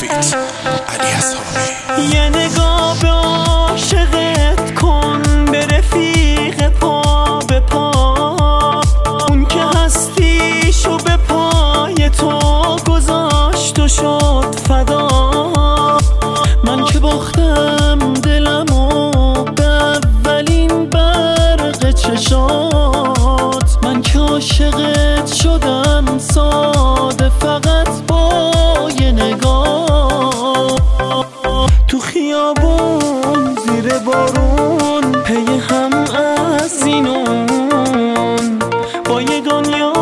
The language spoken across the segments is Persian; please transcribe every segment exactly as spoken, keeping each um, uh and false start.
فیت علی اصحابی. یه نگاه به عاشقت کن، به رفیق پا به پا، اون که هستیشو به پای تو گذاشت و شد فدا. من که باختم دلمو به اولین برق چشات، من که عاشقت شدم ساده فقط با یه نگاه. تو خیابون زیر بارون پی هم از این اون، با یه دنیا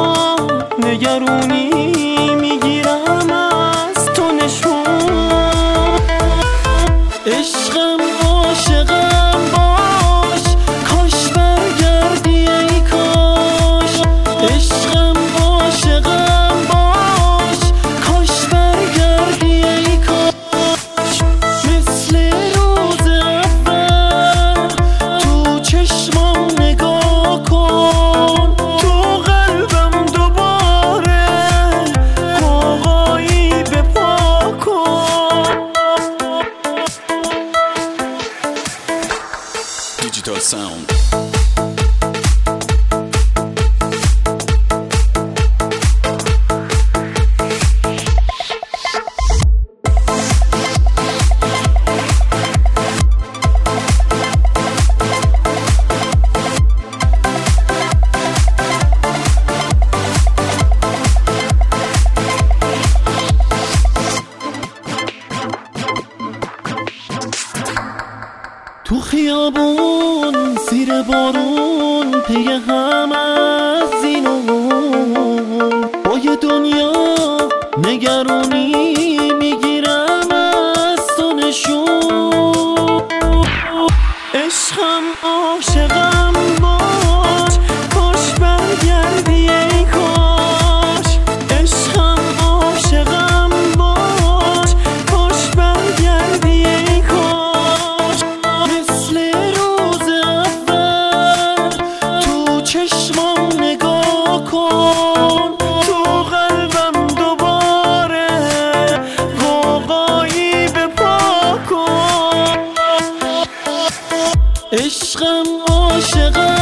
نگرونی میگیرم از تو نشون. عشقم عاشقم باش، کاش برگردی ای کاش. عشقم عاشقم باش، کاش برگردی ای کاش. مثل روز اول تو چشمام نگاه کن، تو قلبم دوباره قوقایی به پا کن. دیجیتال ساوند. تو خیابون زیر بارون پی هم از این اون، با یه دنیا نگرونی میگیرم از تو نشون. عشقم عاشقم باش، کاش برگردی ای کاش. عشقم عاشقم باش، کاش برگردی ای کاش. چشمام نگاه کن، تو قلبم دوباره قوقایی به پا کن. عشقم عاشقم